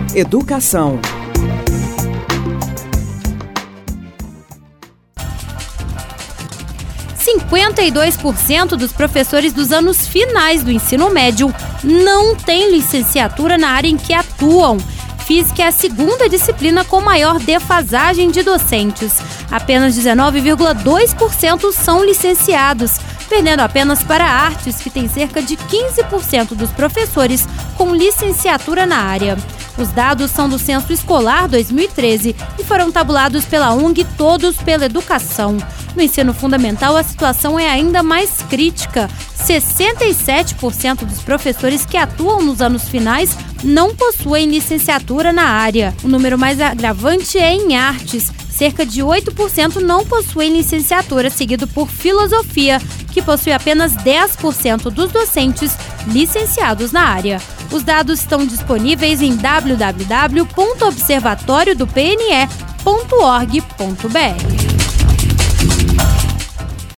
Educação. – 52% dos professores dos anos finais do ensino médio não têm licenciatura na área em que atuam. Física é a segunda disciplina com maior defasagem de docentes. Apenas 19,2% são licenciados, perdendo apenas para artes, que tem cerca de 15% dos professores com licenciatura na área. Os dados são do Censo Escolar 2013 e foram tabulados pela ONG Todos pela Educação. No ensino fundamental, a situação é ainda mais crítica. 67% dos professores que atuam nos anos finais não possuem licenciatura na área. O número mais agravante é em artes. Cerca de 8% não possuem licenciatura, seguido por filosofia, que possui apenas 10% dos docentes licenciados na área. Os dados estão disponíveis em www.observatoriodopne.org.br.